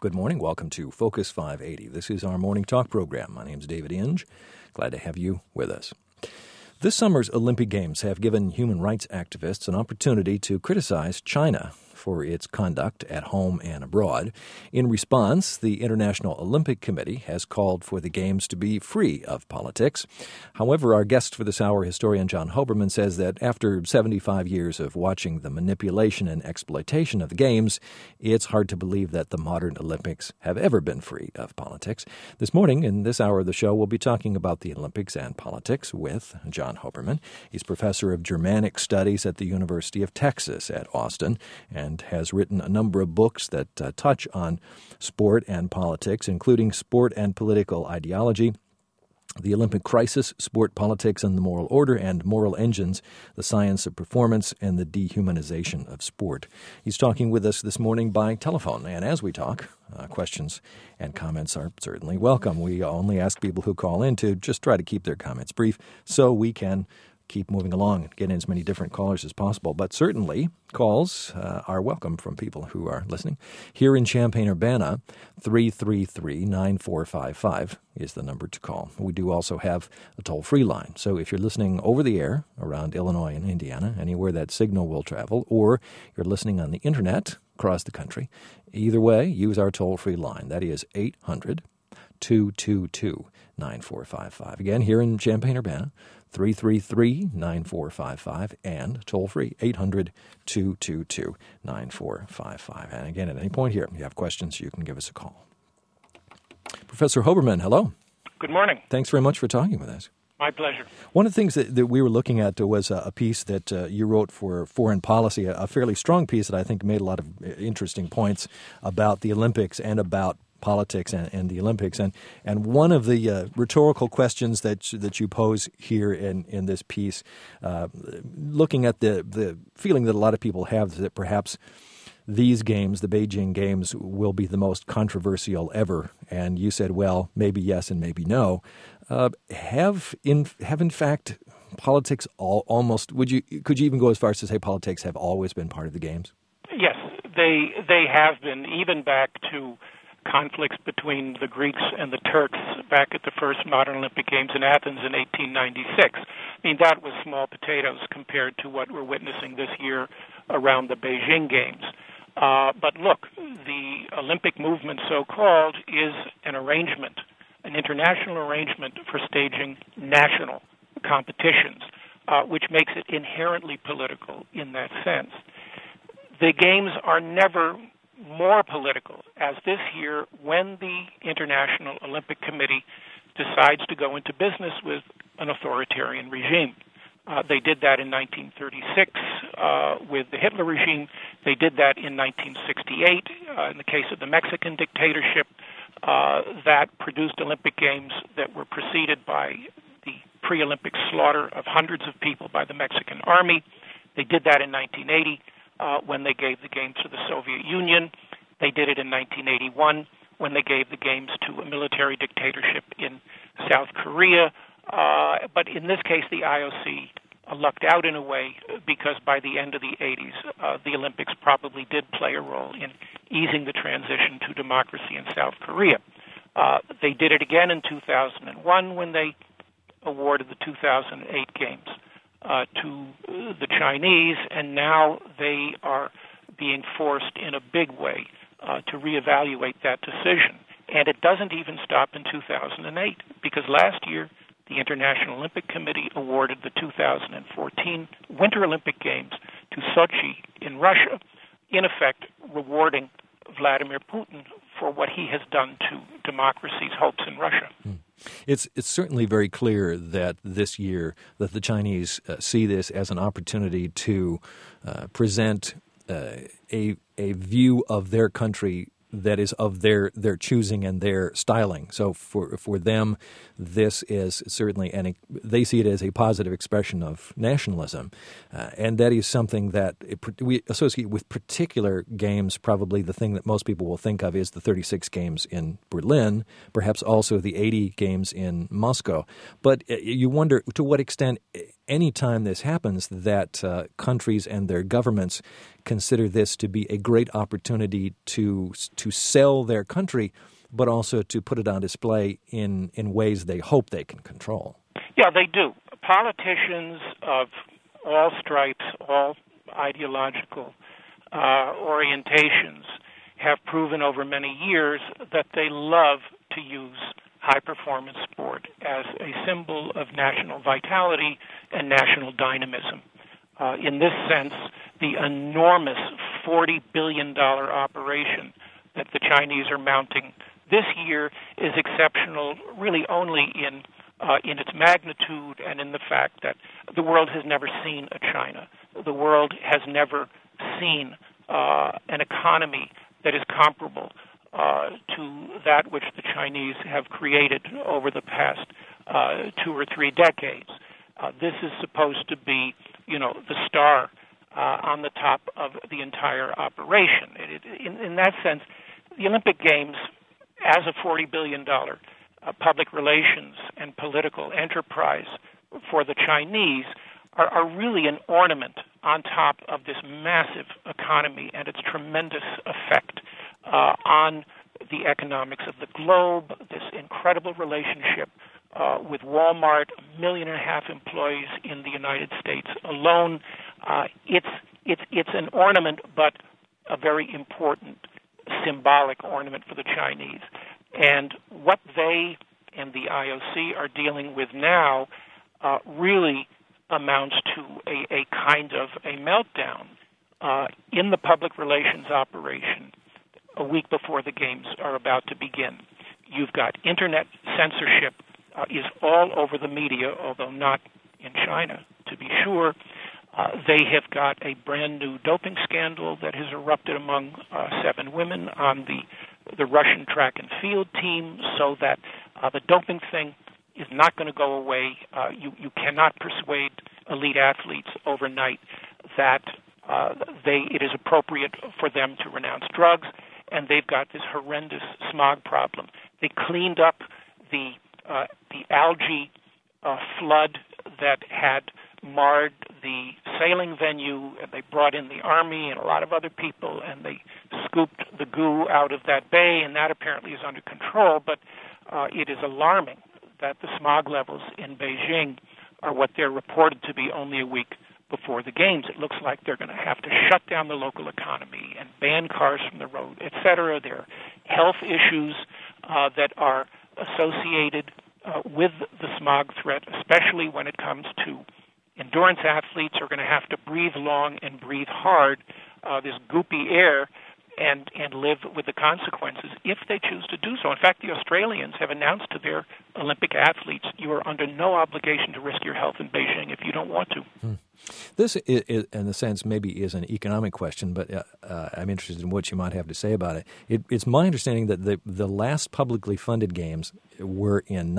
Good morning. Welcome to Focus 580. This is our morning talk program. My name is David Inge. Glad to have you with us. This summer's Olympic Games have given human rights activists an opportunity to criticize China for its conduct at home and abroad. In response, the International Olympic Committee has called for the Games to be free of politics. However, our guest for this hour, historian John Hoberman, says that after 75 years of watching the manipulation and exploitation of the Games, it's hard to believe that the modern Olympics have ever been free of politics. This morning, in this hour of the show, we'll be talking about the Olympics and politics with John Hoberman. He's professor of Germanic Studies at the University of Texas at Austin and has written a number of books that touch on sport and politics, including Sport and Political Ideology, The Olympic Crisis, Sport, Politics, and the Moral Order, and Moral Engines, The Science of Performance, and the Dehumanization of Sport. He's talking with us this morning by telephone, and as we talk, questions and comments are certainly welcome. We only ask people who call in to just try to keep their comments brief so we can keep moving along and get in as many different callers as possible. But certainly, calls are welcome from people who are listening. Here in Champaign-Urbana, 333-9455 is the number to call. We do also have a toll-free line. So if you're listening over the air around Illinois and Indiana, anywhere that signal will travel, or you're listening on the Internet across the country, either way, use our toll-free line. That is 800-222-9455. Again, here in Champaign-Urbana, 333-9455, and toll-free, 800-222-9455. And again, at any point here, if you have questions, you can give us a call. Professor Hoberman, hello. Good morning. Thanks very much for talking with us. My pleasure. One of the things that we were looking at was a piece that you wrote for Foreign Policy, a fairly strong piece that I think made a lot of interesting points about the Olympics and about politics and the Olympics. And one of the rhetorical questions that you pose here in this piece, looking at the feeling that a lot of people have that perhaps these games, the Beijing Games, will be the most controversial ever. And you said, well, maybe yes and maybe no. Have in fact politics almost, could you even go as far as to say politics have always been part of the Games? Yes, they have been, even back to conflicts between the Greeks and the Turks back at the first modern Olympic Games in Athens in 1896. I mean, that was small potatoes compared to what we're witnessing this year around the Beijing Games. But look, the Olympic movement, so-called, is an arrangement, an international arrangement for staging national competitions, which makes it inherently political in that sense. The Games are never more political, as this year when the International Olympic Committee decides to go into business with an authoritarian regime. They did that in 1936 with the Hitler regime. They did that in 1968 in the case of the Mexican dictatorship that produced Olympic Games that were preceded by the pre-Olympic slaughter of hundreds of people by the Mexican army. They did that in 1980 when they gave the Games to the Soviet Union. They did it in 1981 when they gave the Games to a military dictatorship in South Korea. But in this case, the IOC lucked out in a way because by the end of the 80s, the Olympics probably did play a role in easing the transition to democracy in South Korea. They did it again in 2001 when they awarded the 2008 Games to the Chinese, and now they are being forced in a big way to reevaluate that decision. And it doesn't even stop in 2008, because last year the International Olympic Committee awarded the 2014 Winter Olympic Games to Sochi in Russia, in effect rewarding Vladimir Putin for what he has done to democracy's hopes in Russia. It's certainly very clear that this year that the Chinese see this as an opportunity to present a view of their country that is of their choosing and their styling. So for them, this is certainly, and they see it as a positive expression of nationalism. And that is something that we associate with particular games. Probably the thing that most people will think of is the 36 games in Berlin, perhaps also the 80 games in Moscow. But you wonder to what extent anytime this happens, that countries and their governments consider this to be a great opportunity to sell their country, but also to put it on display in ways they hope they can control. Yeah, they do. Politicians of all stripes, all ideological orientations, have proven over many years that they love to use high-performance sport as a symbol of national vitality and national dynamism. In this sense, the enormous $40 billion operation that the Chinese are mounting this year is exceptional really only in its magnitude and in the fact that the world has never seen a China. The world has never seen an economy that is comparable to that which the Chinese have created over the past 2 or 3 decades. This is supposed to be, the star on the top of the entire operation. In that sense, the Olympic Games, as a $40 billion public relations and political enterprise for the Chinese, are really an ornament on top of this massive economy and its tremendous effect on the economics of the globe, this incredible relationship with Walmart, 1.5 million employees in the United States alone. It's an ornament, but a very important symbolic ornament for the Chinese. And what they and the IOC are dealing with now really amounts to a kind of a meltdown in the public relations operation a week before the games are about to begin. You've got internet censorship is all over the media, although not in China, to be sure. They have got a brand new doping scandal that has erupted among 7 women on the Russian track and field team, so that the doping thing is not going to go away. You cannot persuade elite athletes overnight that it is appropriate for them to renounce drugs, and they've got this horrendous smog problem. They cleaned up the algae flood that had marred the sailing venue, and they brought in the army and a lot of other people, and they scooped the goo out of that bay, and that apparently is under control. But it is alarming that the smog levels in Beijing are what they're reported to be only a week before the games. It looks like they're going to have to shut down the local economy and ban cars from the road, etc. There are health issues that are associated with the smog threat, especially when it comes to endurance athletes who are going to have to breathe long and breathe hard, this goopy air, and live with the consequences if they choose to do so. In fact, the Australians have announced to their Olympic athletes, you are under no obligation to risk your health in Beijing if you don't want to. This, is, in a sense, maybe is an economic question, but I'm interested in what you might have to say about it. It's my understanding that the last publicly funded games were in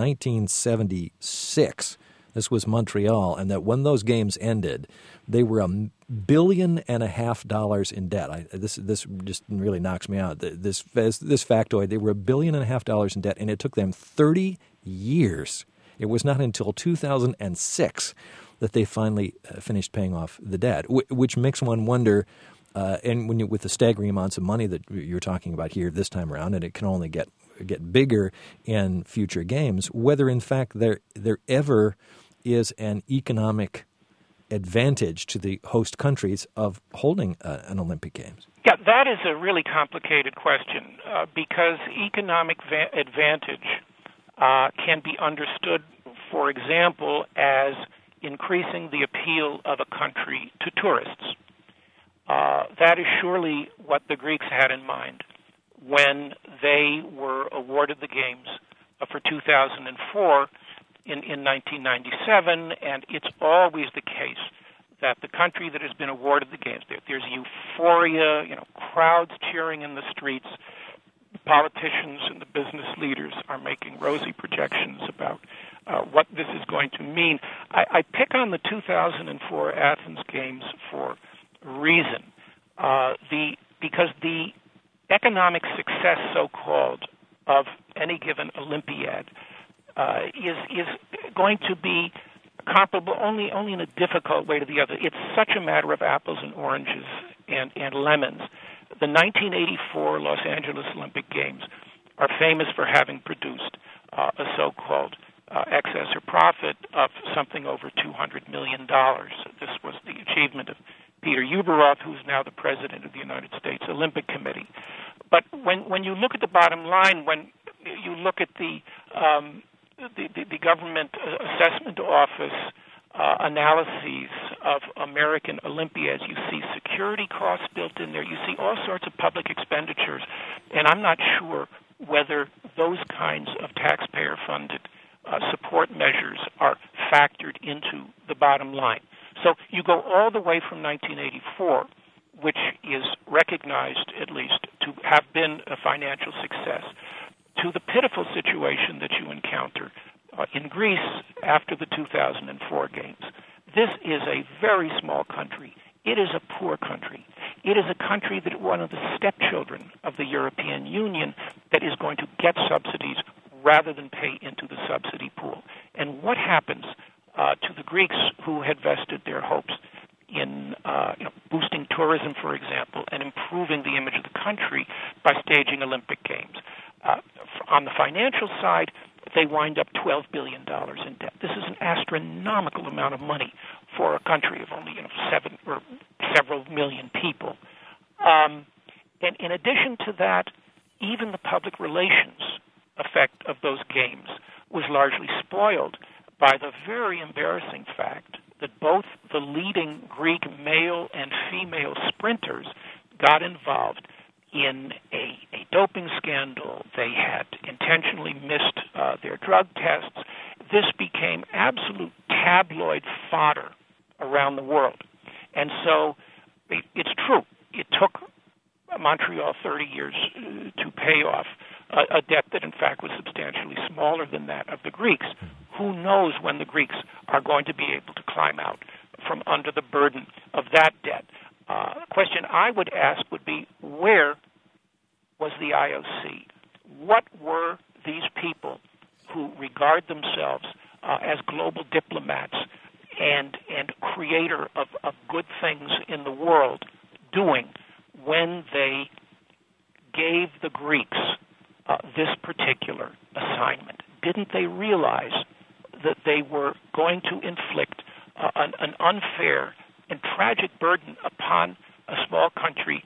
1976. This was Montreal, and that when those games ended, they were $1.5 billion in debt. This just really knocks me out. This factoid, they were $1.5 billion in debt, and it took them 30 years. It was not until 2006 that they finally finished paying off the debt, which makes one wonder. And with the staggering amounts of money that you're talking about here this time around, and it can only get bigger in future games, whether in fact there ever is an economic advantage to the host countries of holding an Olympic Games? Yeah, that is a really complicated question because economic advantage can be understood, for example, as increasing the appeal of a country to tourists. That is surely what the Greeks had in mind when they were awarded the Games for 2004 in 1997, and it's always the case that the country that has been awarded the Games, there's euphoria, crowds cheering in the streets. The politicians and the business leaders are making rosy projections about what this is going to mean. I pick on the 2004 Athens Games for a reason, because the economic success, so-called, of any given Olympiad is going to be comparable only in a difficult way to the other. It's such a matter of apples and oranges and lemons. The 1984 Los Angeles Olympic Games are famous for having produced a so-called excess or profit of something over $200 million. This was the achievement of Peter Ueberroth, who's now the president of the United States Olympic Committee. But when you look at the bottom line, when you look at the government assessment office analyses of American Olympiads, you see security costs built in there. You see all sorts of public expenditures, and I'm not sure whether those kinds of taxpayer-funded support measures are factored into the bottom line. So you go all the way from 1984, which is recognized at least to have been a financial success, to the pitiful situation that you encounter in Greece after the 2004 Games. This is a very small country. It is a poor country. It is a country that one of the stepchildren of the European Union that is going to get subsidies rather than pay into the subsidy pool. And what happens to the Greeks who had vested their hopes in boosting tourism, for example, and improving the image of the country by staging Olympic Games? On the financial side, they wind up $12 billion in debt. This is an astronomical amount of money for a country of only several million people. And in addition to that, even the public relations effect of those games was largely spoiled by the very embarrassing fact that both the leading Greek male and female sprinters got involved in a doping scandal. They had intentionally missed their drug tests. This became absolute tabloid fodder around the world. And so it's true. It took Montreal 30 years to pay off a debt that, in fact, was substantially smaller than that of the Greeks. Who knows when the Greeks are going to be able to climb out from under the burden of that debt? Question I would ask would be, where was the IOC? What were these people who regard themselves as global diplomats and creator of good things in the world doing when they gave the Greeks this particular assignment? Didn't they realize that they were going to inflict an unfair and tragic burden upon a small country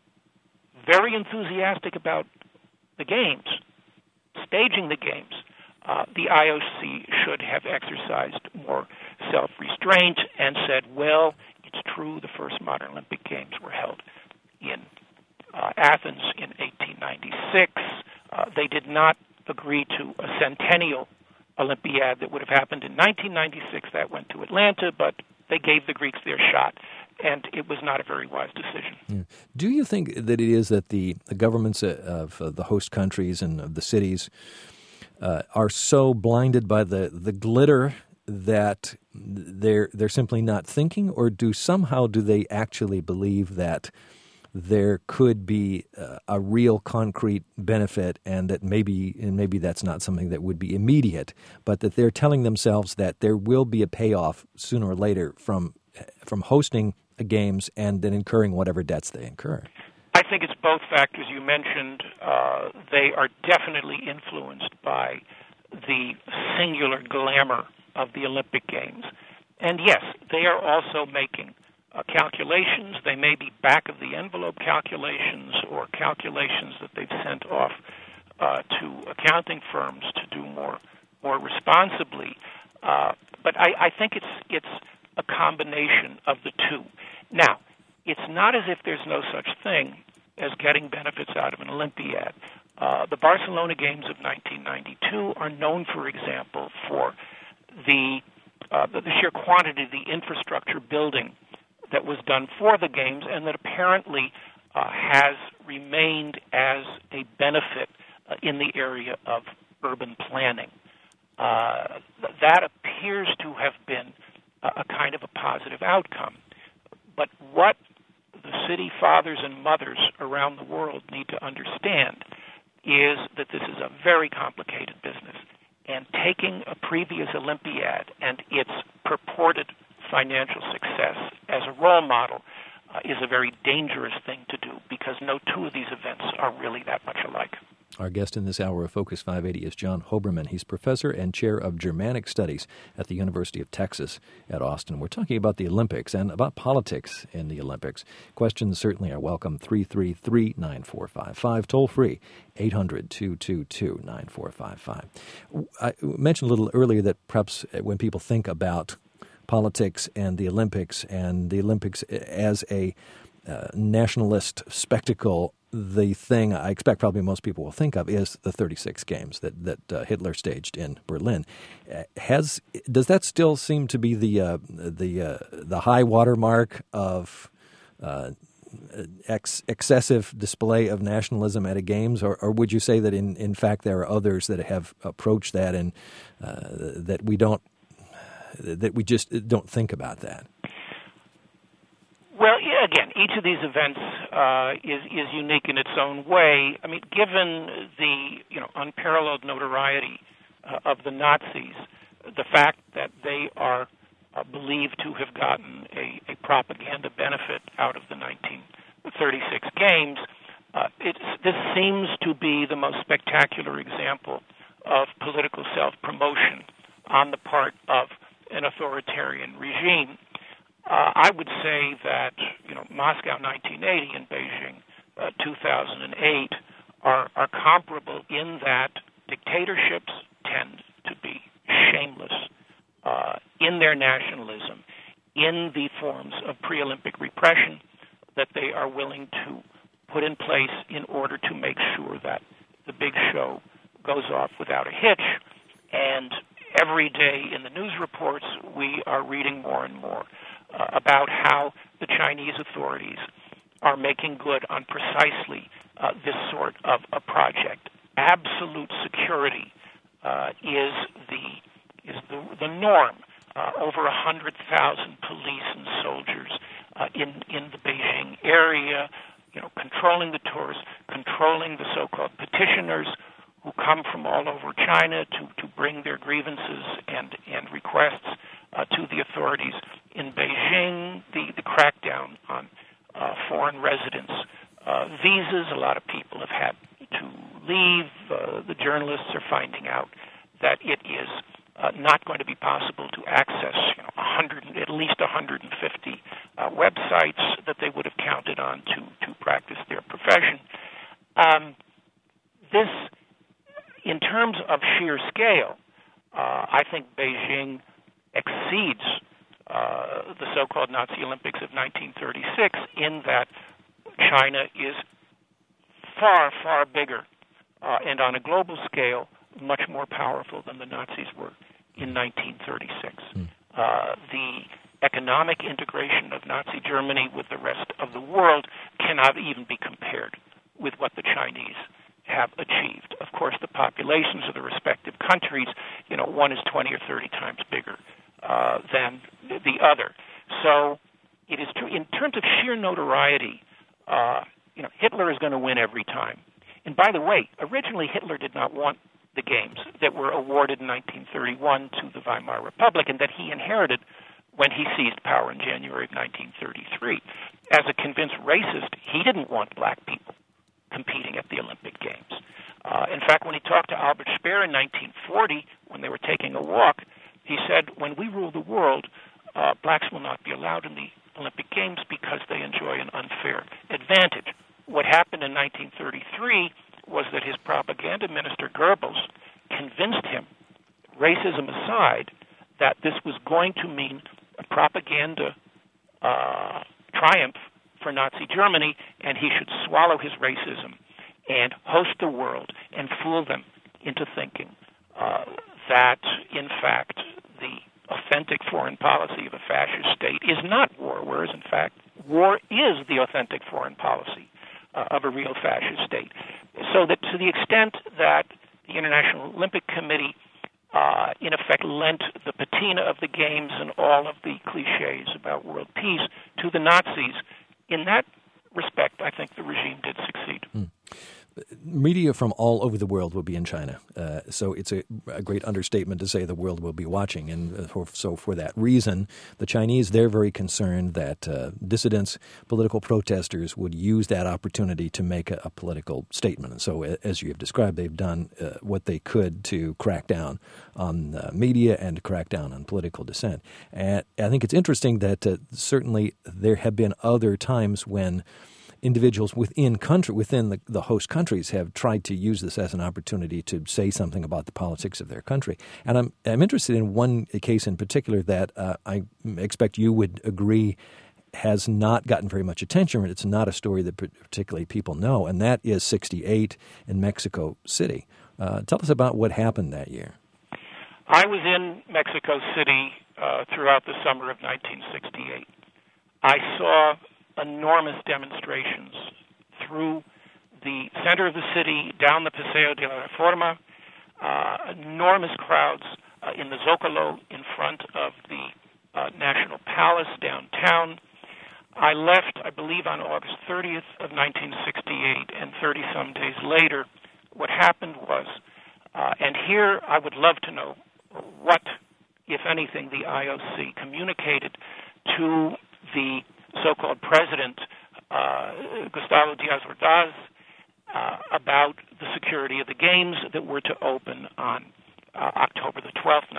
very enthusiastic about the games, staging the games? The IOC should have exercised more self-restraint and said, well, it's true the first modern Olympic Games were held in Athens in 1896. They did not agree to a centennial Olympiad that would have happened in 1996. That went to Atlanta, but they gave the Greeks their shot, and it was not a very wise decision. Yeah. Do you think that it is that the governments of the host countries and of the cities are so blinded by the glitter that they're simply not thinking, or do they actually believe that there could be a real concrete benefit, and that maybe that's not something that would be immediate, but that they're telling themselves that there will be a payoff sooner or later from hosting a games and then incurring whatever debts they incur? I think it's both factors you mentioned. They are definitely influenced by the singular glamour of the Olympic Games. And yes, they are also making calculations. They may be back-of-the-envelope calculations or calculations that they've sent off to accounting firms to do more responsibly. But I think it's a combination of the two. Now, it's not as if there's no such thing as getting benefits out of an Olympiad. The Barcelona Games of 1992 are known, for example, for the sheer quantity of the infrastructure building that was done for the Games, and that apparently has remained as a benefit in the area of urban planning. That appears to have been a kind of a positive outcome. But what the city fathers and mothers around the world need to understand is that this is a very complicated business. And taking a previous Olympiad and its purported financial success as a role model is a very dangerous thing to do, because no two of these events are really that much alike. Our guest in this hour of Focus 580 is John Hoberman. He's professor and chair of Germanic Studies at the University of Texas at Austin. We're talking about the Olympics and about politics in the Olympics. Questions certainly are welcome. 333-9455. Toll free, 800-222-9455. I mentioned a little earlier that perhaps when people think about politics and the Olympics as a nationalist spectacle, the thing I expect probably most people will think of is the 36 games that Hitler staged in Berlin. Does that still seem to be the high watermark of excessive display of nationalism at a games, or would you say that in fact there are others that have approached that and that we just don't think about that? Well, yeah, again, each of these events is unique in its own way. I mean, given the unparalleled notoriety of the Nazis, the fact that they are believed to have gotten a propaganda benefit out of the 1936 games, this seems to be the most spectacular example of political self-promotion on the part of an authoritarian regime. I would say that Moscow 1980 and Beijing 2008 are comparable in that dictatorships tend to be shameless in their nationalism, in the forms of pre-Olympic repression that they are willing to put in place in order to make sure that the big show goes off without a hitch. And every day in the news reports, we are reading more and more about how the Chinese authorities are making good on precisely this sort of a project. Absolute security is the norm. Over 100,000 police and soldiers in the Beijing area, controlling the tourists, controlling the so-called petitioners who come from all over China to bring their grievances and requests to the authorities in Beijing, the crackdown on foreign residents' visas. A lot of people have had to leave. The journalists are finding out that it is not going to be possible to access at least 150 websites that they would have counted on to practice their profession. This, in terms of sheer scale, I think Beijing exceeds the so-called Nazi Olympics of 1936 in that China is far, far bigger and on a global scale much more powerful than the Nazis were in 1936. The economic integration of Nazi Germany with the rest of the world cannot even be compared with what the Chinese have achieved. Of course, the populations of the respective countries, one is 20 or 30 times bigger than the other. So it is true. In terms of sheer notoriety, Hitler is going to win every time. And by the way, originally Hitler did not want the games that were awarded in 1931 to the Weimar Republic and that he inherited when he seized power in January of 1933. As a convinced racist, he didn't want black people competing at the Olympic Games. In fact, when he talked to Albert Speer in 1940, when they were taking a walk, he said, when we rule the world, blacks will not be allowed in the Olympic Games because they enjoy an unfair advantage. What happened in 1933 was that his propaganda minister, Goebbels, convinced him, racism aside, that this was going to mean a propaganda triumph for Nazi Germany, and he should swallow his racism and host the world and fool them into thinking that, in fact, the authentic foreign policy of a fascist state is not war, whereas, in fact, war is the authentic foreign policy of a real fascist state. So that to the extent that the International Olympic Committee in effect lent the patina of the games and all of the cliches about world peace to the Nazis, in that respect, I think the regime did succeed. media from all over the world will be in China. So it's a great understatement to say the world will be watching. And so for that reason, the Chinese, they're very concerned that dissidents, political protesters would use that opportunity to make a political statement. And so as you have described, they've done what they could to crack down on media and to crack down on political dissent. And I think it's interesting that certainly there have been other times when individuals within the host countries have tried to use this as an opportunity to say something about the politics of their country. And I'm interested in one case in particular that I expect you would agree has not gotten very much attention. It's not a story that particularly people know, and that is 68 in Mexico City. Tell us about what happened that year. I was in Mexico City throughout the summer of 1968. I saw enormous demonstrations through the center of the city, down the Paseo de la Reforma, enormous crowds in the Zocalo in front of the National Palace downtown. I left, I believe, on August 30th of 1968, and 30-some days later, what happened was, and here I would love to know what, if anything, the IOC communicated to the so-called president, Gustavo Díaz Ordaz, about the security of the games that were to open on October the 12th,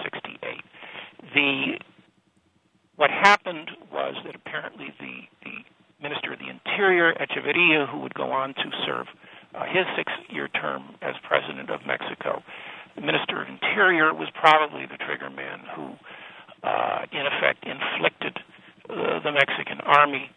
1968. What happened was that apparently the Minister of the Interior, Echeverria, who would go on to serve his 6-year term as president of Mexico, the Minister of Interior was probably the trigger man who, in effect, inflicted the Mexican army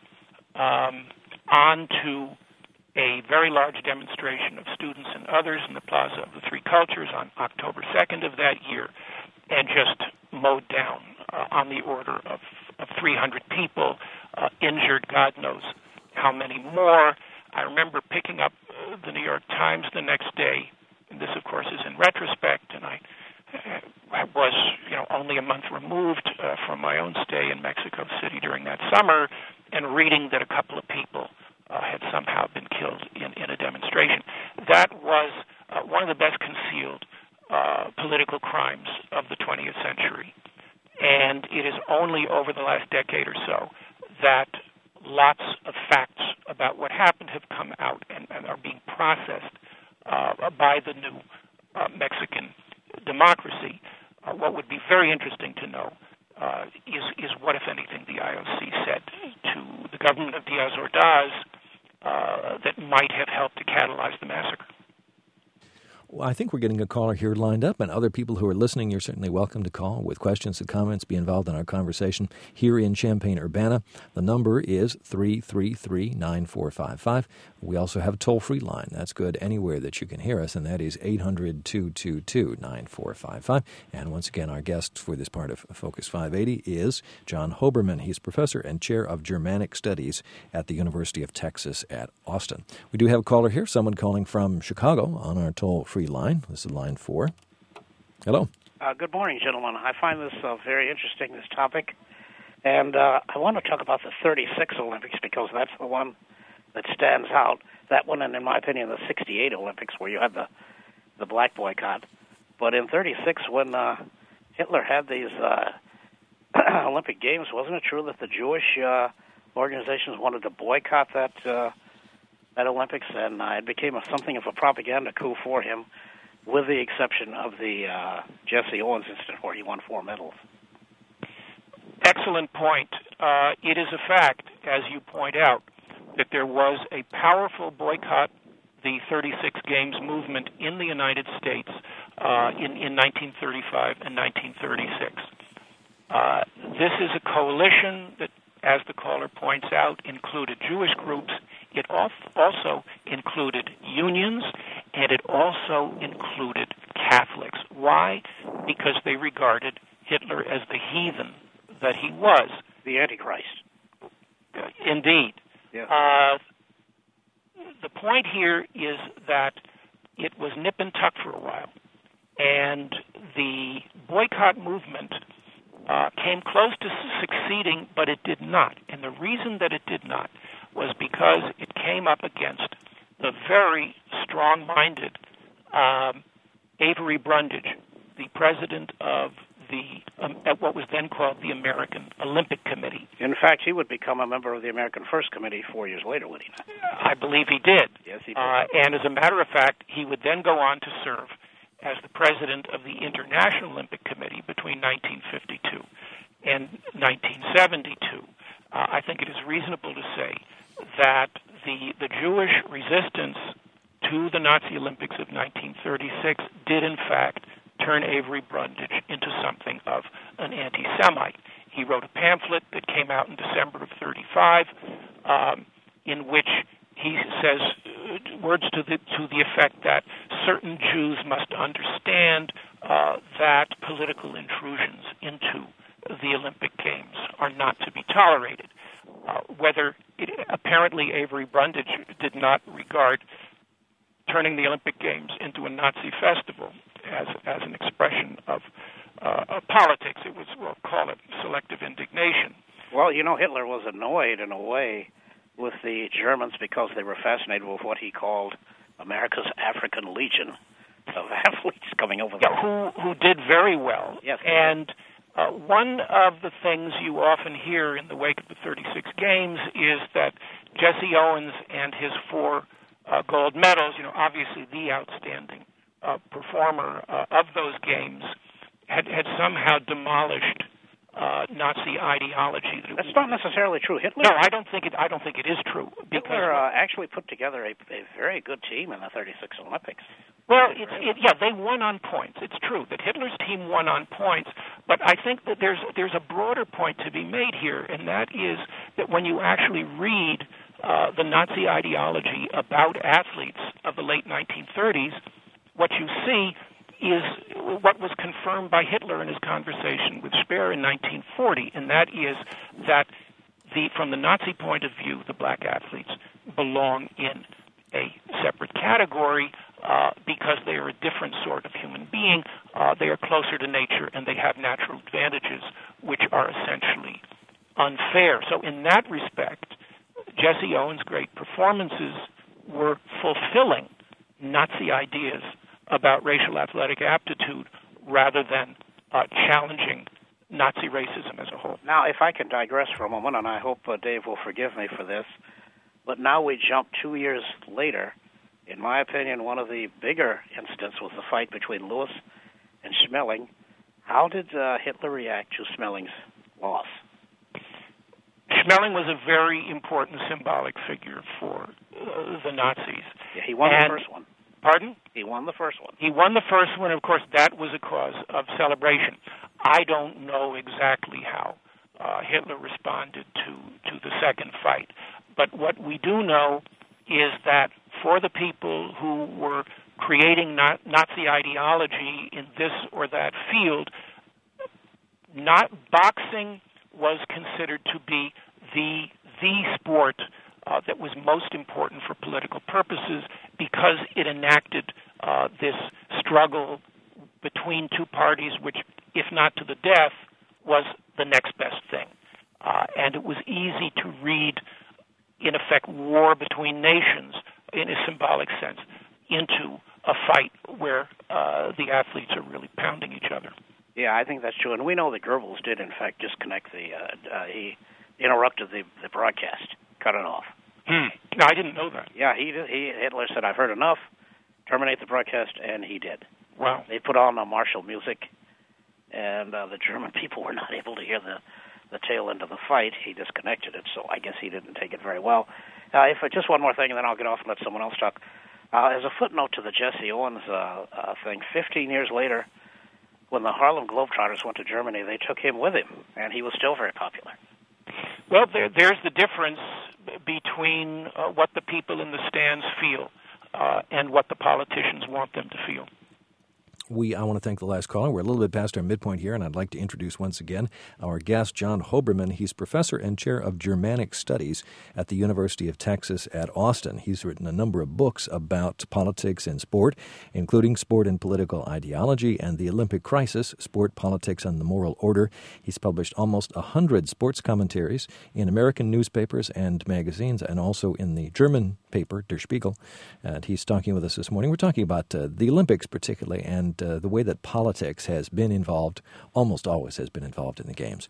onto a very large demonstration of students and others in the Plaza of the Three Cultures on October 2nd of that year, and just mowed down on the order of 300 people, injured God knows how many more. I remember picking up the New York Times the next day, and this, of course, is in retrospect, and I was, only a month removed from my own stay in Mexico City during that summer, and reading that a couple of people had somehow been killed in a demonstration. That was one of the best concealed political crimes of the 20th century. And it is only over the last decade or so that lots of facts about what happened have come out and are being processed by the new Mexican democracy. What would be very interesting to know is what, if anything, the IOC said to the government of Díaz Ordaz that might have helped to catalyze the massacre. Well, I think we're getting a caller here lined up, and other people who are listening, you're certainly welcome to call with questions and comments, be involved in our conversation here in Champaign-Urbana. The number is 333-9455. We also have a toll-free line. That's good anywhere that you can hear us, and that is 800-222-9455. And once again, our guest for this part of Focus 580 is John Hoberman. He's professor and chair of Germanic Studies at the University of Texas at Austin. We do have a caller here, someone calling from Chicago on our toll-free line. This is line 4. Hello. Good morning, gentlemen. I find this very interesting, this topic. And I want to talk about the 36 Olympics because that's the one that stands out. That one, and in my opinion, the 68 Olympics where you had the black boycott. But in 36, when Hitler had these Olympic Games, wasn't it true that the Jewish organizations wanted to boycott that Olympics, and it became something of a propaganda coup for him, with the exception of the Jesse Owens incident where he won 4 medals. Excellent point. It is a fact, as you point out, that there was a powerful boycott the 36 Games movement in the United States in 1935 and 1936. This is a coalition that, as the caller points out, included Jewish groups. It also included unions, and it also included Catholics. Why? Because they regarded Hitler as the heathen that he was. The Antichrist. Indeed. Yeah. The point here is that it was nip and tuck for a while, and the boycott movement came close to succeeding, but it did not. And the reason that it did not was because it came up against the very strong-minded Avery Brundage, the president of what was then called the American Olympic Committee. In fact, he would become a member of the American First Committee 4 years later, would he not? I believe he did. Yes, he did. And as a matter of fact, he would then go on to serve as the president of the International Olympic Committee between 1952 and 1972. I think it is reasonable to say that the Jewish resistance to the Nazi Olympics of 1936 did, in fact, turn Avery Brundage into something of an anti-Semite. He wrote a pamphlet that came out in December of 1935, in which he says words to the effect that certain Jews must understand that political intrusions into the Olympic Games are not to be tolerated. Apparently Avery Brundage did not regard turning the Olympic Games into a Nazi festival as an expression of politics. It was, we'll call it selective indignation. Well, Hitler was annoyed in a way with the Germans because they were fascinated with what he called America's African Legion of athletes coming over there. Yeah, who did very well. Yes. And one of the things you often hear in the wake of the 36 Games is that Jesse Owens and his 4 gold medals, obviously the outstanding performer of those games, had somehow demolished Nazi ideology. That's not necessarily true. Hitler. No, I don't think it is true. Hitler actually put together a very good team in the 36 Olympics. Well, they won on points. It's true that Hitler's team won on points, but I think that there's a broader point to be made here, and that is that when you actually read the Nazi ideology about athletes of the late 1930s, what you see is what was confirmed by Hitler in his conversation with Speer in 1940, and that is that from the Nazi point of view, the black athletes belong in a separate category because they are a different sort of human being. They are closer to nature, and they have natural advantages which are essentially unfair. So in that respect, Jesse Owens' great performances were fulfilling Nazi ideas about racial athletic aptitude rather than challenging Nazi racism as a whole. Now, if I can digress for a moment, and I hope Dave will forgive me for this, but now we jump 2 years later. In my opinion, one of the bigger incidents was the fight between Lewis and Schmeling. How did Hitler react to Schmeling's loss? Schmeling was a very important symbolic figure for the Nazis. Yeah, he won the first one. Pardon? He won the first one. He won the first one, of course, that was a cause of celebration. I don't know exactly how Hitler responded to the second fight, but what we do know is that for the people who were creating Nazi ideology in this or that field, boxing was considered to be the sport that was most important for political purposes because it enacted this struggle between two parties, which, if not to the death, was the next best thing. And it was easy to read, in effect, war between nations in a symbolic sense into a fight where the athletes are really pounding each other. Yeah, I think that's true. And we know that Goebbels did, in fact, disconnect he interrupted the broadcast, cut it off. No, I didn't know that. Yeah, Hitler said, "I've heard enough, terminate the broadcast," and he did. Wow. They put on martial music, and the German people were not able to hear the tail end of the fight. He disconnected it, so I guess he didn't take it very well. Just one more thing, and then I'll get off and let someone else talk. As a footnote to the Jesse Owens thing, 15 years later, when the Harlem Globetrotters went to Germany, they took him with him, and he was still very popular. Well, there's the difference between what the people in the stands feel and what the politicians want them to feel. I want to thank the last caller. We're a little bit past our midpoint here, and I'd like to introduce once again our guest, John Hoberman. He's professor and chair of Germanic Studies at the University of Texas at Austin. He's written a number of books about politics and sport, including Sport and Political Ideology and the Olympic Crisis, Sport, Politics, and the Moral Order. He's published almost 100 sports commentaries in American newspapers and magazines, and also in the German paper, Der Spiegel. And he's talking with us this morning. We're talking about the Olympics particularly, and the way that politics has been involved, almost always has been involved in the games.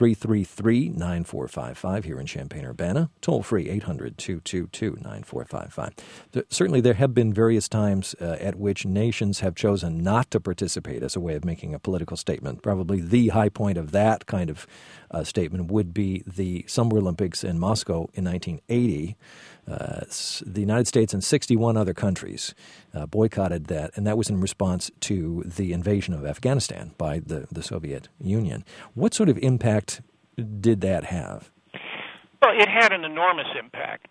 333-9455 here in Champaign-Urbana. Toll free 800-222-9455. Certainly there have been various times at which nations have chosen not to participate as a way of making a political statement. Probably the high point of that kind of statement would be the Summer Olympics in Moscow in 1980. The United States and 61 other countries boycotted that, and that was in response to the invasion of Afghanistan by the Soviet Union. What sort of impact did that have? Well, it had an enormous impact.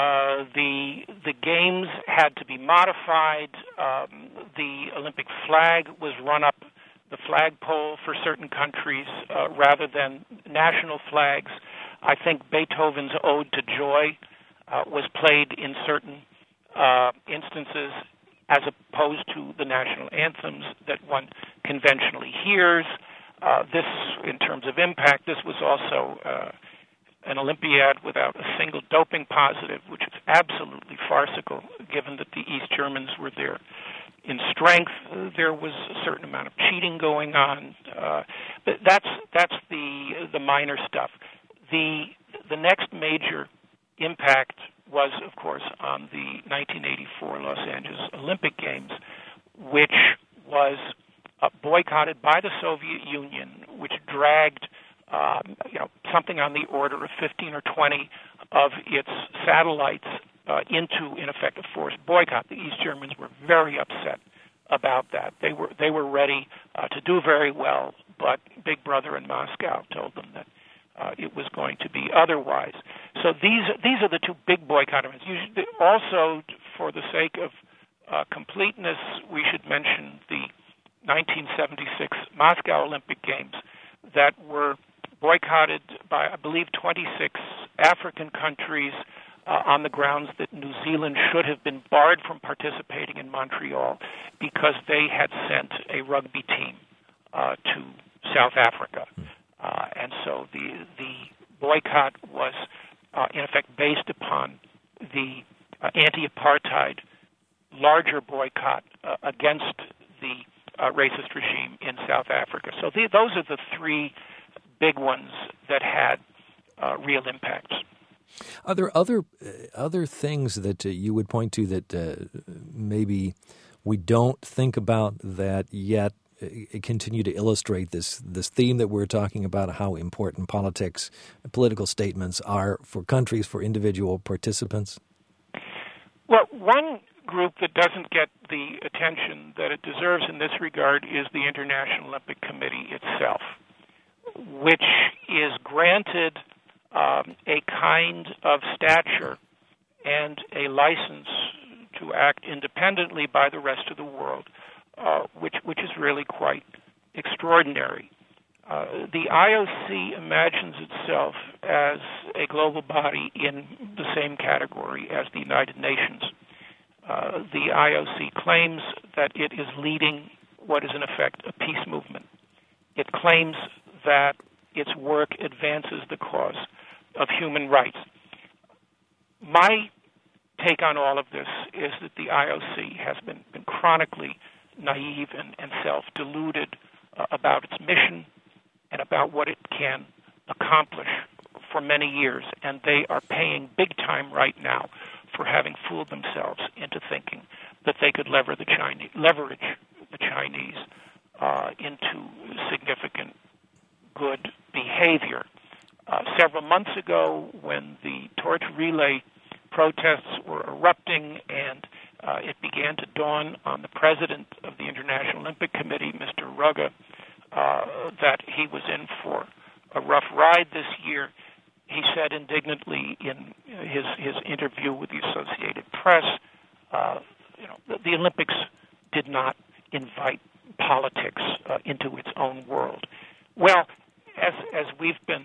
The games had to be modified. The Olympic flag was run up the flagpole for certain countries rather than national flags. I think Beethoven's Ode to Joy was played in certain instances as opposed to the national anthems that one conventionally hears. This, in terms of impact, this was also an Olympiad without a single doping positive, which is absolutely farcical, given that the East Germans were there in strength. There was a certain amount of cheating going on. That's the minor stuff. The next major impact was, of course, on the 1984 Los Angeles Olympic Games, which was boycotted by the Soviet Union, which dragged something on the order of 15 or 20 of its satellites into, in effect, a forced boycott. The East Germans were very upset about that. They were ready to do very well, but Big Brother in Moscow told them that it was going to be otherwise. So these are the two big boycott events. Also, for the sake of completeness, we should mention the 1976 Moscow Olympic Games that were boycotted by, I believe, 26 African countries on the grounds that New Zealand should have been barred from participating in Montreal because they had sent a rugby team to South Africa. And so the boycott was, in effect, based upon the anti-apartheid larger boycott against the racist regime in South Africa. So those are the three big ones that had real impacts. Are there other things that you would point to that maybe we don't think about that yet continue to illustrate this theme that we're talking about, how important politics, political statements are for countries, for individual participants? Well, one group that doesn't get the attention that it deserves in this regard is the International Olympic Committee itself, which is granted a kind of stature and a license to act independently by the rest of the world, which is really quite extraordinary. The IOC imagines itself as a global body in the same category as the United Nations. The IOC claims that it is leading what is in effect a peace movement. It claims that its work advances the cause of human rights. My take on all of this is that the IOC has been chronically naive and self-deluded about its mission and about what it can accomplish for many years, and they are paying big time right now for having fooled themselves into thinking that they could leverage the Chinese into significant good behavior. Several months ago, when the torch relay protests were erupting and it began to dawn on the president of the International Olympic Committee, Mr. Rugga, that he was in for a rough ride this year, he said indignantly in his interview with the Associated Press, the Olympics did not invite politics into its own world. Well, as we've been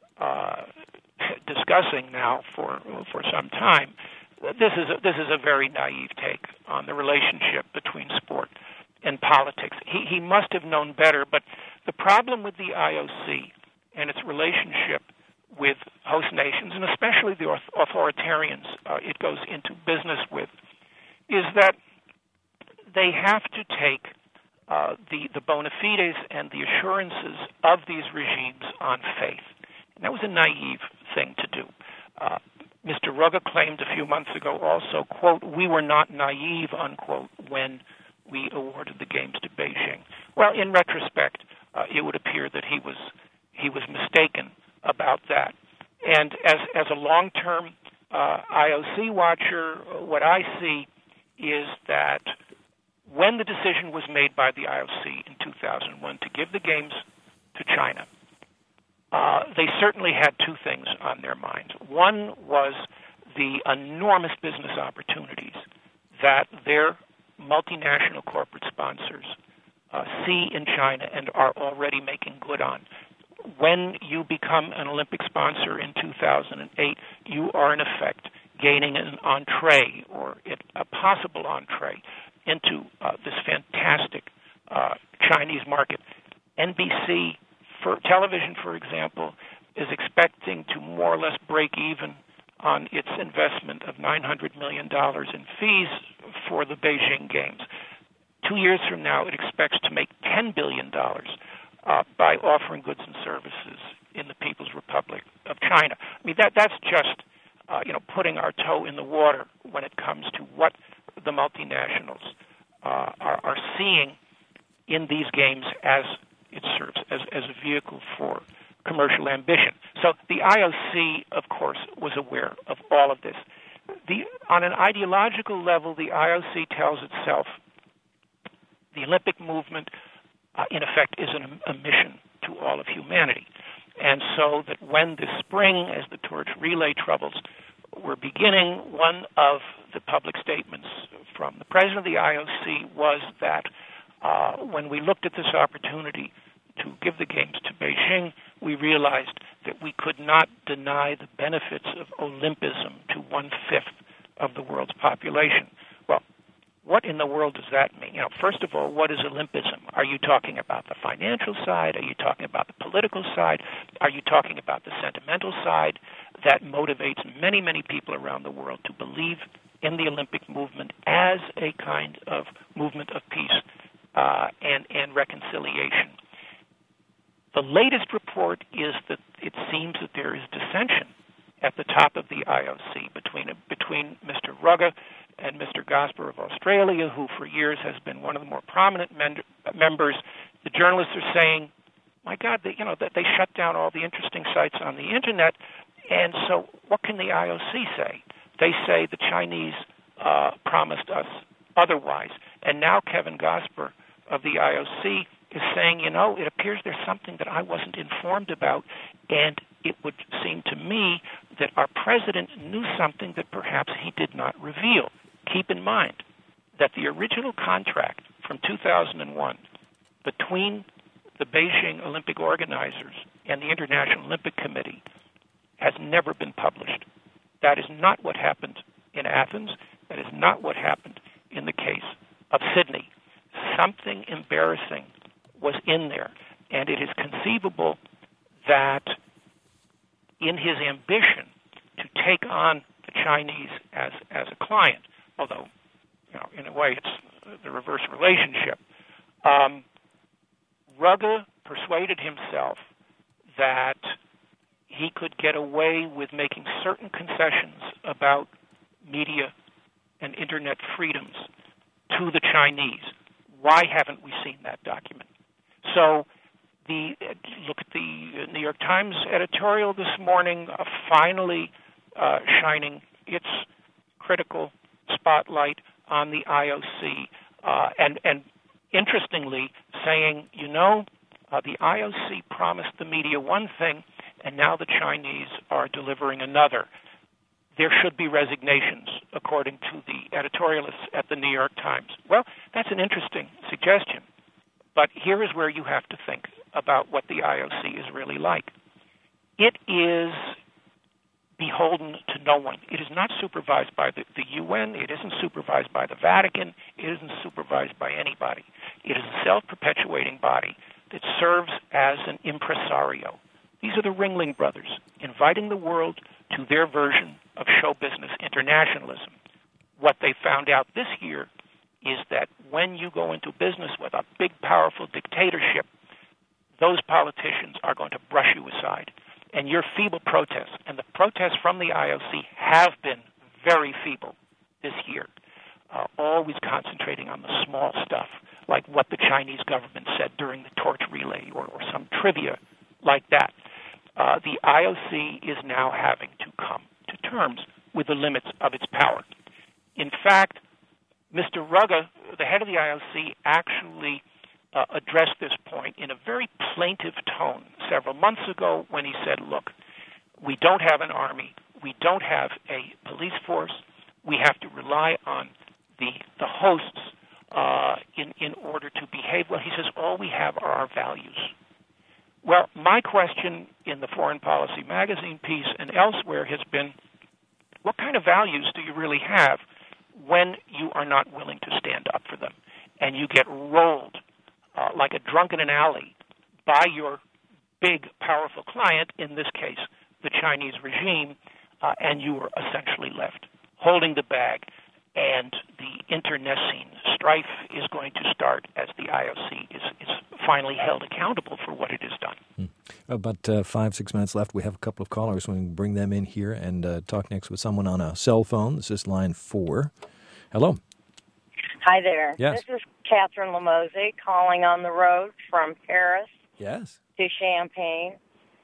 discussing now for some time, this is a very naive take on the relationship between sport and politics. He must have known better, but the problem with the IOC and its relationship with host nations, and especially the authoritarians it goes into business with, is that they have to take the bona fides and the assurances of these regimes on faith. And that was a naive thing to do. Mr. Rugge claimed a few months ago also, quote, "We were not naive," unquote, when we awarded the games to Beijing. Well, in retrospect, it would appear that he was mistaken about that. And as a long-term IOC watcher, what I see is that when the decision was made by the IOC in 2001 to give the games to China, they certainly had two things on their minds. One was the enormous business opportunities that their multinational corporate sponsors see in China and are already making good on. When you become an Olympic sponsor in 2008, you are in effect gaining an entree or a possible entree into this fantastic Chinese market. NBC for television, for example, is expecting to more or less break even on its investment of $900 million in fees for the Beijing Games. 2 years from now, it expects to make $10 billion by offering goods and services in the People's Republic of China. I mean, that's just putting our toe in the water when it comes to what the multinationals are seeing in these games as it serves as a vehicle for commercial ambition. So the IOC, of course, was aware of all of this. On an ideological level, the IOC tells itself the Olympic movement, in effect, is a mission to all of humanity. And so that when this spring, as the torch relay troubles were beginning, one of the public statements from the president of the IOC was that when we looked at this opportunity to give the games to Beijing, we realized that we could not deny the benefits of Olympism to 1/5 of the world's population. Well, what in the world does that mean? First of all, what is Olympism? Are you talking about the financial side? Are you talking about the political side? Are you talking about the sentimental side that motivates many, many people around the world to believe in the Olympic movement as a kind of movement of peace and reconciliation? The latest report is that it seems that there is dissension at the top of the IOC between Mr. Rugge and Mr. Gasper of Australia, who for years has been one of the more prominent members. The journalists are saying, "My God, that they shut down all the interesting sites on the internet." And so, what can the IOC say? They say the Chinese promised us otherwise, and now Kevin Gasper of the IOC is saying, it appears there's something that I wasn't informed about, and it would seem to me that our president knew something that perhaps he did not reveal. Keep in mind that the original contract from 2001 between the Beijing Olympic organizers and the International Olympic Committee has never been published. That is not what happened in Athens. That is not what happened in the case of Sydney. Something embarrassing was in there, and it is conceivable that in his ambition to take on the Chinese as a client, although in a way it's the reverse relationship, Rugge persuaded himself that he could get away with making certain concessions about media and internet freedoms to the Chinese. Why haven't we seen that document? So look at the New York Times editorial this morning, finally shining its critical spotlight on the IOC, and interestingly saying, the IOC promised the media one thing, and now the Chinese are delivering another. There should be resignations, according to the editorialists at the New York Times. Well, that's an interesting suggestion. But here is where you have to think about what the IOC is really like. It is beholden to no one. It is not supervised by the UN. It isn't supervised by the Vatican. It isn't supervised by anybody. It is a self-perpetuating body that serves as an impresario. These are the Ringling Brothers, inviting the world to their version of show business internationalism. What they found out this year is that when you go into business with a big, powerful dictatorship, those politicians are going to brush you aside. And your feeble protests, and the protests from the IOC have been very feeble this year, always concentrating on the small stuff, like what the Chinese government said during the torch relay or some trivia like that. The IOC is now having to come to terms with the limits of its power. In fact, Mr. Rugga, the head of the IOC, actually addressed this point in a very plaintive tone several months ago when he said, look, we don't have an army, we don't have a police force, we have to rely on the hosts in order to behave well. He says all we have are our values. Well, my question in the Foreign Policy magazine piece and elsewhere has been, what kind of values do you really have when you are not willing to stand up for them and you get rolled like a drunk in an alley by your big, powerful client, in this case, the Chinese regime, and you are essentially left holding the bag, and the internecine strife is going to start as the IOC is finally held accountable for what it has done. About 5-6 minutes left. We have a couple of callers. We can bring them in here and talk next with someone on a cell phone. This is line 4. Hello. Hi there. Yes. This is Catherine Lamose calling on the road from Paris Yes. to Champaign.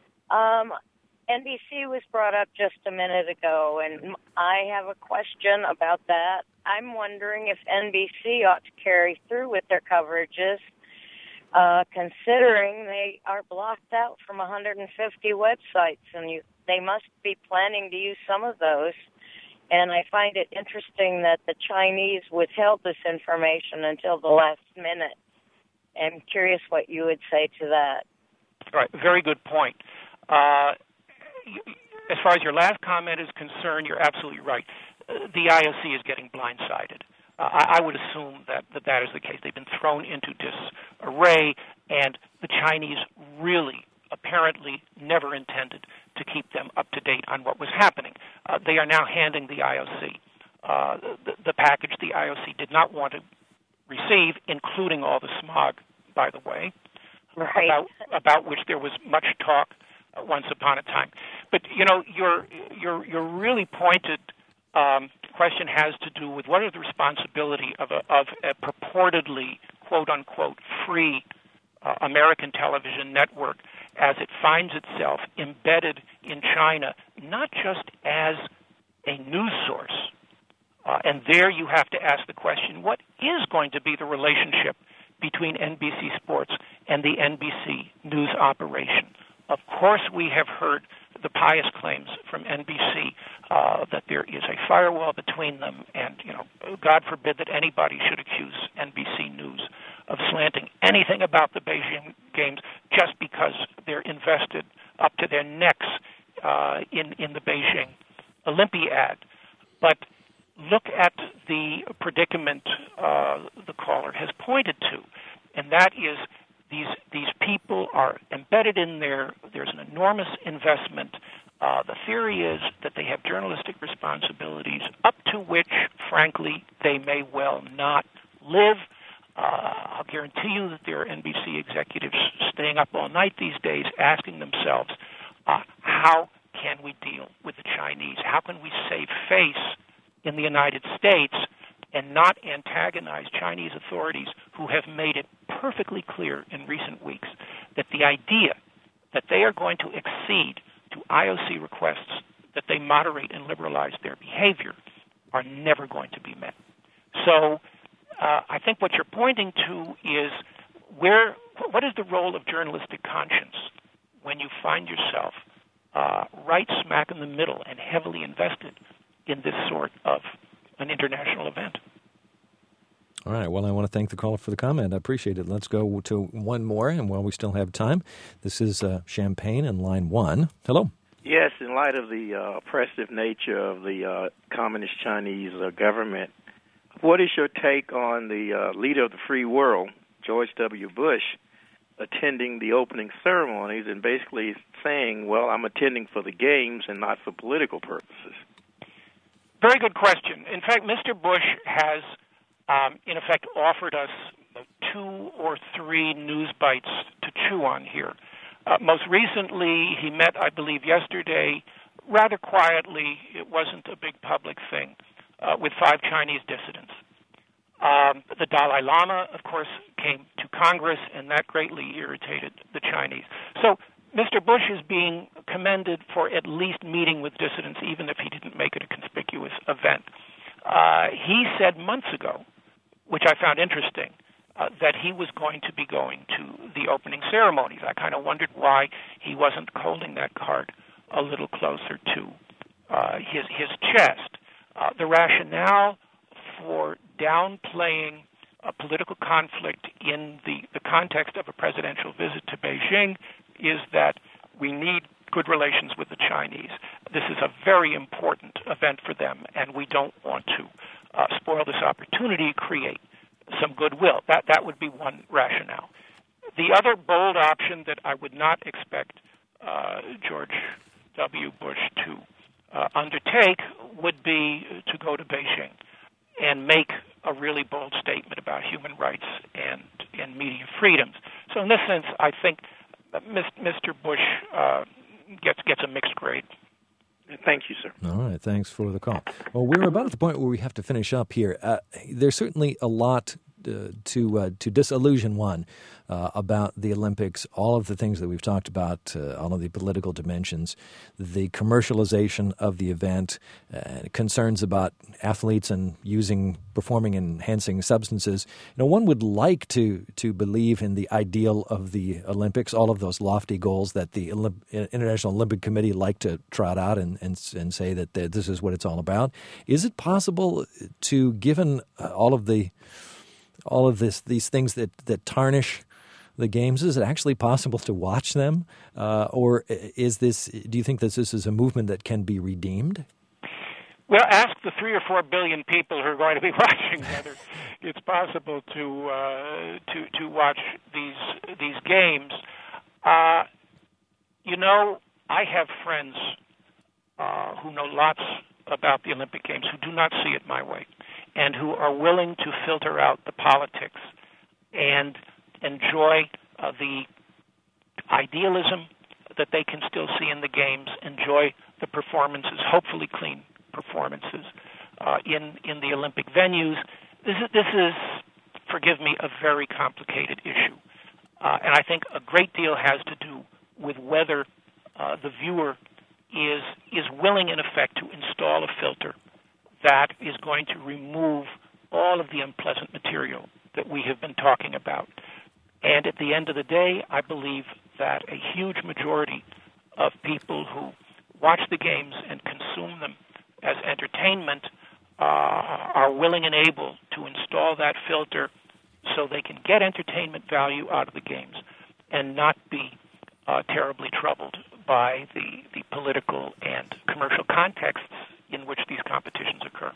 NBC was brought up just a minute ago, and I have a question about that. I'm wondering if NBC ought to carry through with their coverages, considering they are blocked out from 150 websites, and they must be planning to use some of those. And I find it interesting that the Chinese withheld this information until the last minute. I'm curious what you would say to that. All right, very good point. As far as your last comment is concerned, you're absolutely right. The IOC is getting blindsided. I would assume that is the case. They've been thrown into disarray, and the Chinese really apparently never intended to keep them up to date on what was happening. They are now handing the IOC the package the IOC did not want to receive, including all the smog, by the way, right. about which there was much talk once upon a time. But your really pointed question has to do with what is the responsibility of a purportedly quote unquote free American television network as it finds itself embedded in China, not just as a news source. And there you have to ask the question, what is going to be the relationship between NBC Sports and the NBC News operation? Of course, we have heard the pious claims from NBC that there is a firewall between them, and God forbid that anybody should accuse NBC News of slanting anything about the Beijing Games just because they're invested up to their necks in the Beijing Olympiad. But look at the predicament the caller has pointed to, and that is these people are embedded in there. There's an enormous investment. The theory is that they have journalistic responsibilities up to which, frankly, they may well not live. I'll guarantee you that there are NBC executives staying up all night these days asking themselves, how can we deal with the Chinese? How can we save face in the United States and not antagonize Chinese authorities who have made it perfectly clear in recent weeks that the idea that they are going to accede to IOC requests that they moderate and liberalize their behavior are never going to be met. So I think what you're pointing to is what is the role of journalistic conscience when you find yourself right smack in the middle and heavily invested in this sort of an international event? All right. Well, I want to thank the caller for the comment. I appreciate it. Let's go to one more, and while we still have time, this is Champaign in line 1. Hello. Yes, in light of the oppressive nature of the Communist Chinese government, what is your take on the leader of the free world, George W. Bush, attending the opening ceremonies and basically saying, well, I'm attending for the games and not for political purposes? Very good question. In fact, Mr. Bush has, in effect, offered us 2 or 3 news bites to chew on here. Most recently, he met, I believe, yesterday, rather quietly, it wasn't a big public thing, with 5 Chinese dissidents. The Dalai Lama, of course, came to Congress, and that greatly irritated the Chinese. So Mr. Bush is being commended for at least meeting with dissidents, even if he didn't make it a conspicuous event. He said months ago, which I found interesting, that he was going to be going to the opening ceremonies. I kind of wondered why he wasn't holding that card a little closer to his chest. The rationale for downplaying a political conflict in the context of a presidential visit to Beijing is that we need good relations with the Chinese. This is a very important event for them, and we don't want to spoil this opportunity, create some goodwill. That would be one rationale. The other bold option that I would not expect George W. Bush to undertake would be to go to Beijing and make a really bold statement about human rights and media freedoms. So in this sense, I think Mr. Bush gets a mixed grade. Thank you, sir. All right. Thanks for the call. Well, we're about at the point where we have to finish up here. There's certainly a lot to disillusion one about the Olympics, all of the things that we've talked about, all of the political dimensions, the commercialization of the event, concerns about athletes and performing enhancing substances. You know, one would like to believe in the ideal of the Olympics, all of those lofty goals that the International Olympic Committee like to trot out and say that this is what it's all about. Is it possible to, given all of these things that tarnish the games, is it actually possible to watch them? Or do you think that this is a movement that can be redeemed? Well, ask the 3 or 4 billion people who are going to be watching whether it's possible to watch these games. I have friends who know lots about the Olympic Games who do not see it my way, and who are willing to filter out the politics and enjoy the idealism that they can still see in the games, enjoy the performances, hopefully clean performances in the Olympic venues. This is, forgive me, a very complicated issue. And I think a great deal has to do with whether the viewer is willing, in effect, to install a filter that is going to remove all of the unpleasant material that we have been talking about. And at the end of the day, I believe that a huge majority of people who watch the games and consume them as entertainment are willing and able to install that filter so they can get entertainment value out of the games and not be terribly troubled by the political and commercial contexts in which these competitions occur.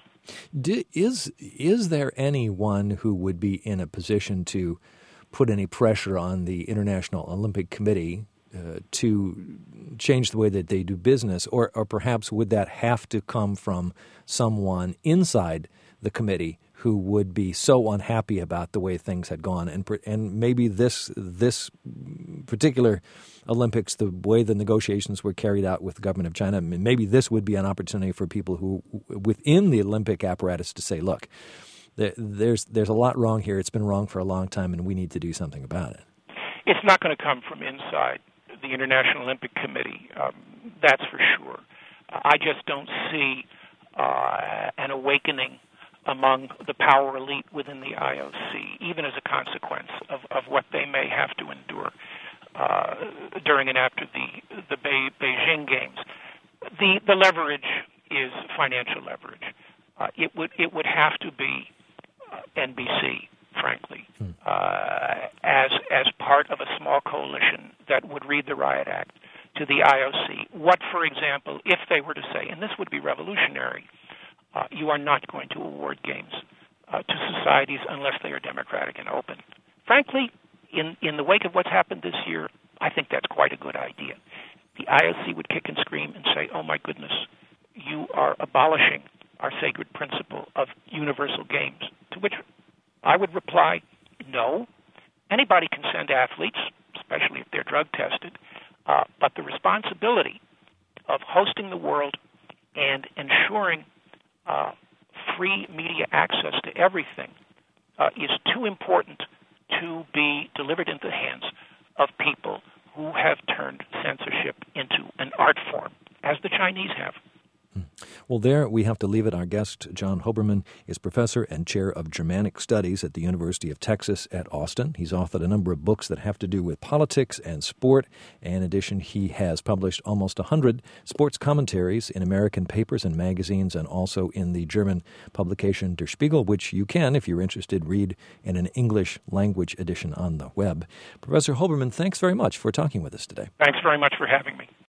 Is there anyone who would be in a position to put any pressure on the International Olympic Committee to change the way that they do business, or perhaps would that have to come from someone inside the committee who would be so unhappy about the way things had gone, and maybe this particular Olympics, the way the negotiations were carried out with the government of China, maybe this would be an opportunity for people who within the Olympic apparatus to say, look, there's a lot wrong here. It's been wrong for a long time, and we need to do something about it. It's not going to come from inside the International Olympic Committee, that's for sure. I just don't see an awakening among the power elite within the IOC, even as a consequence of what they may have to endure during and after the Beijing Games. The leverage is financial leverage. It would have to be NBC, frankly, as part of a small coalition that would read the Riot Act to the IOC. What, for example, if they were to say, and this would be revolutionary, you are not going to award games to societies unless they are democratic and open. Frankly, in the wake of what's happened this year, I think that's quite a good idea. The IOC would kick and scream and say, oh my goodness, you are abolishing our sacred principle of universal games, to which I would reply, no. Anybody can send athletes, especially if they're drug tested, but the responsibility of hosting the world and ensuring free media access to everything is too important to be delivered into the hands of people who have turned censorship into an art form, as the Chinese have. Well, there we have to leave it. Our guest, John Hoberman, is professor and chair of Germanic Studies at the University of Texas at Austin. He's authored a number of books that have to do with politics and sport. And in addition, he has published almost 100 sports commentaries in American papers and magazines, and also in the German publication Der Spiegel, which you can, if you're interested, read in an English language edition on the web. Professor Hoberman, thanks very much for talking with us today. Thanks very much for having me.